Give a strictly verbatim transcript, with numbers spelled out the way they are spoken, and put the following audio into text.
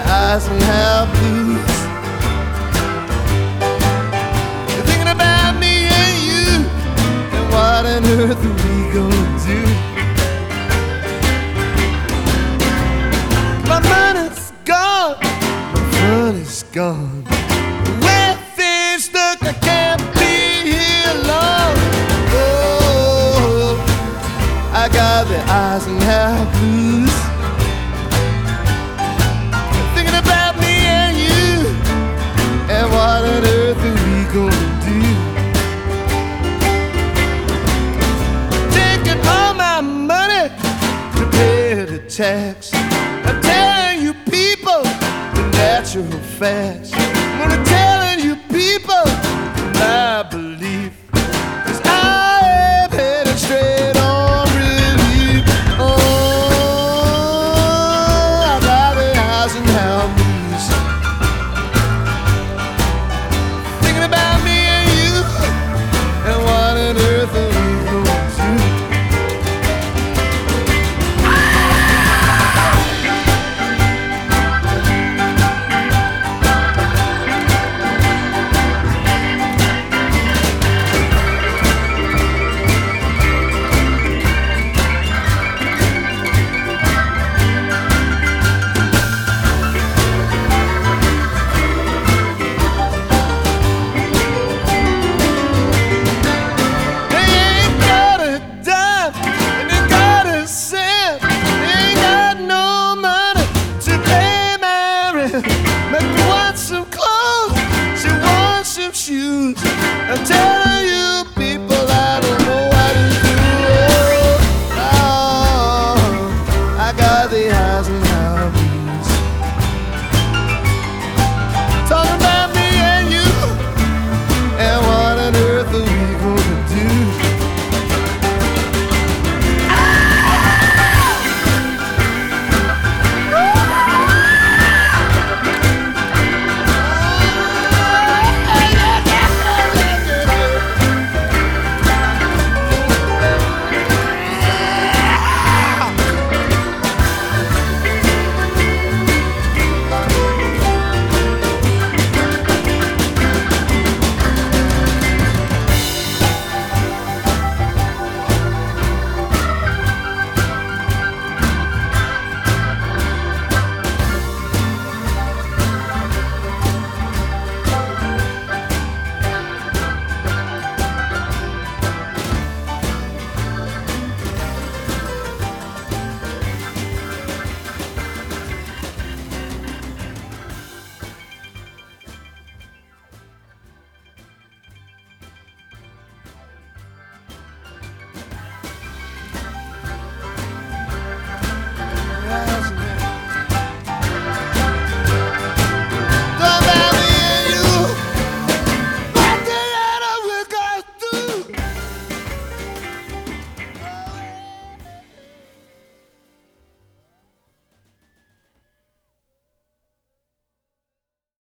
eyes and have blues. You're thinking about me and you, and what on earth are we gonna do? My money's gone, my fun is gone. Where things look, I can't be here long. Oh, I got the eyes and have blues. Thinking about me and you, and what on earth are we gonna do? Taking all my money to pay the tax. I'm telling you people the natural facts. I'm telling you people my belief is I am headed straight on relief. Oh, I got the eyes and have blues. Thinking about me and you, and what on earth are we gonna do? Yeah.